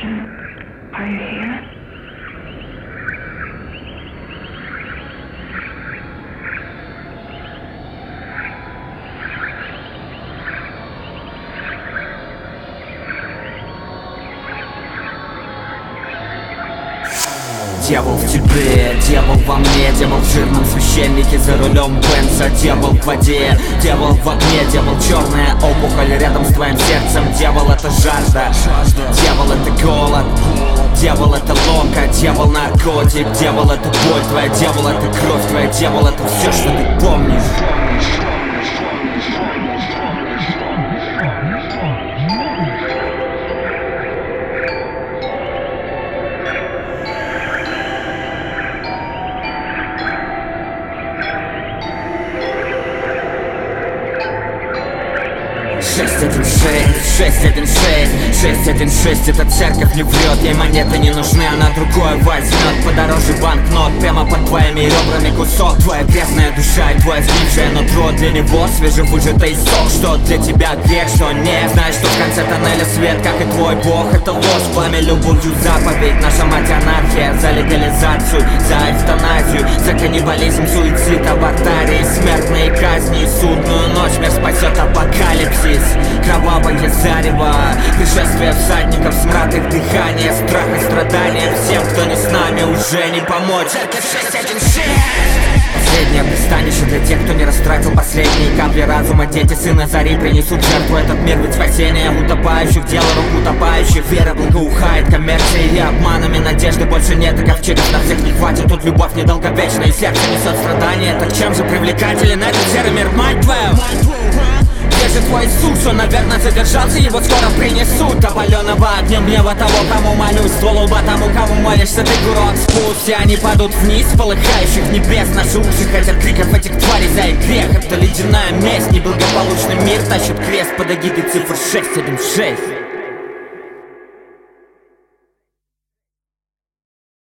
Attention, are you here? Дьявол в тебе, дьявол во мне, дьявол в жирном священнике за рулем Бенца. Дьявол в воде, дьявол в огне, дьявол черная опухоль рядом с твоим сердцем. Дьявол это жажда, дьявол это голод, дьявол это ломка, дьявол наркотик, дьявол это боль твоя, дьявол это кровь твоя, дьявол это все, что ты помнишь. Шесть, один, шесть, 616, 616, эта церковь не врет, ей монеты не нужны, она другое возьмет. Подороже банкнот, прямо под твоими ребрами кусок. Твоя грязная душа и твое сгнившее нутро, для него свежевыжатый сок. Что для тебя грех, что нет. Знаешь, что в конце тоннеля свет, как и твой бог, это ложь. Пламя любовью заповедь, наша мать анархия. За легализацию, за эвтаназию, за каннибализм, суицид, абортарии, смертные казни и судную ночь. Мир спасет апокалипсис, кровавое зарево, пришествие всадников, смрад их дыхания, страх и страдания. Всем, кто не с нами, уже не помочь. Церковь 616. Последнее пристанище для тех, кто не растратил последние капли разума. Дети сына зари принесут жертву этот мир, ведь спасение утопающих, дело рук утопающих. Вера благоухает коммерцией и обманами, надежды больше нет, и ковчегов на всех не хватит. Тут любовь недолговечна и сердце несет страдания. Так чем же привлекателен этот серый мир, мать твою? Где же твой Иисус? Он, наверное, задержался, его скоро принесут. Опаленного огнем гнева того, кому молюсь, ствол лба тому, кому молишься ты, курок спуск. Все они падут вниз, полыхающих небес. Наши уши хотят криков этих тварей за их грех. Это ледяная месть, неблагополучный мир тащит крест под эгидой цифр 616.